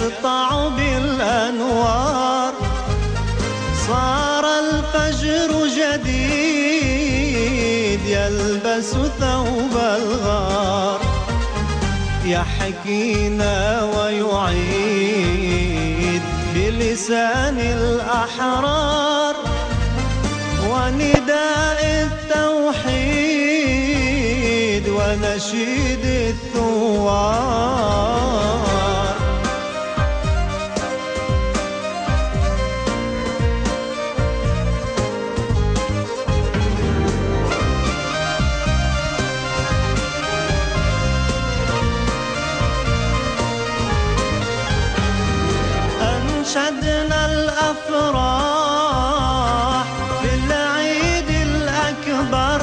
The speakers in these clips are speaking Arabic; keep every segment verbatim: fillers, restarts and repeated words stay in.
يسطع بالأنوار. صار الفجر جديد يلبس ثوب الغار، يحكينا ويعيد بلسان الأحرار ونداء التوحيد ونشيد الثوار. أنشدنا الأفراح في العيد الأكبر،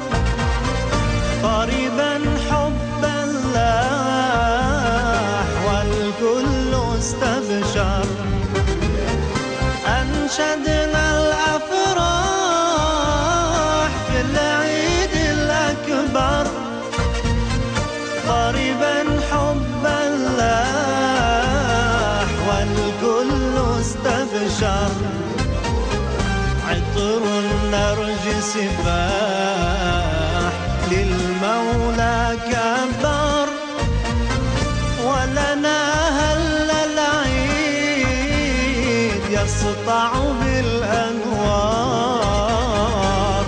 قريبا حبا لاح والكل استبشر. أنشدنا الأفراح في العيد الأكبر، قريبا حبا لاح والكل استبشر. عطر النرجس فاح للمولى كبر، ولنا هل العيد يسطع بالأنوار.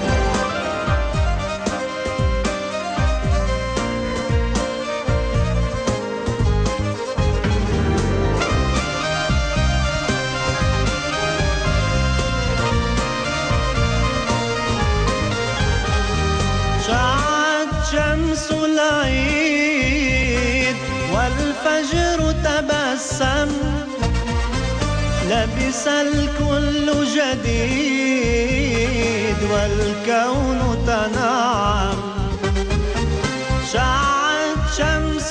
شعت شمس العيد والفجر تبسم، لبس الكل جديد والكون تنعم. شعت شمس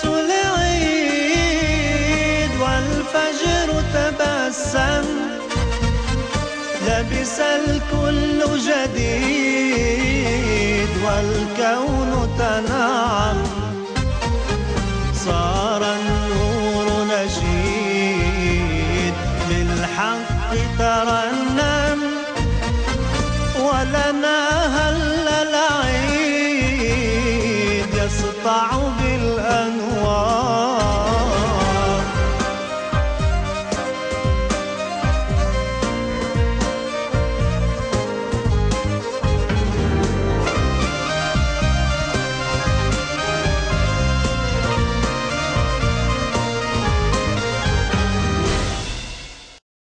العيد والفجر تبسم، لبس الكل جديد والكون تنعم. صار النور نشيد بالحق ترنم، ولنا هل العيد يسطع